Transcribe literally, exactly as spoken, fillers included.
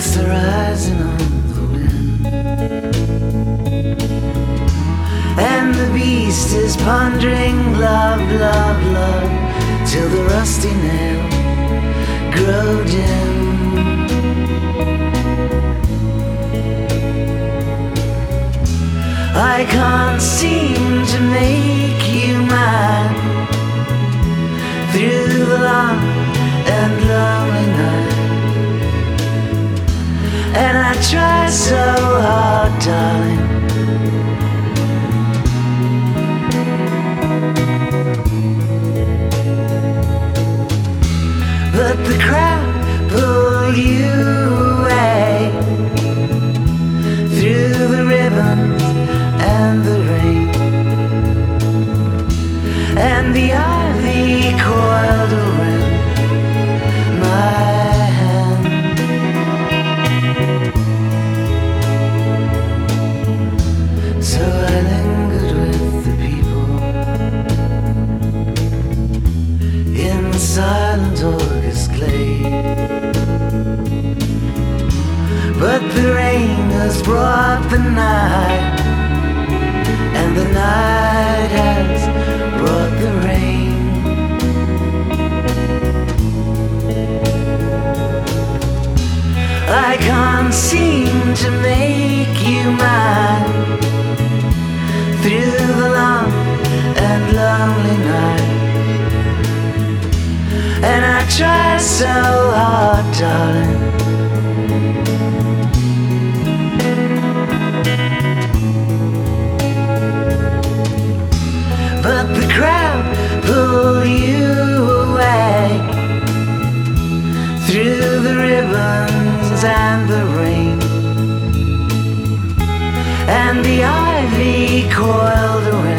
dust arising on the wind, and the beast is pondering love, love, love, till the rusty nail grow dim. I can't seem to make you mine through the long and lonely night, and I try so hard, darling, but the crowd pulled you away through the ribbons and the rain, and the ivy coiled around my hand. So I lingered with the people in the silent August glade, but the rain has brought the night, and the night has brought the rain. I can't seem to make you mine through the long and lonely night, and I try so hard, darling, but the crowd pulled you away through the ribbons and the rain, and the ivy coiled around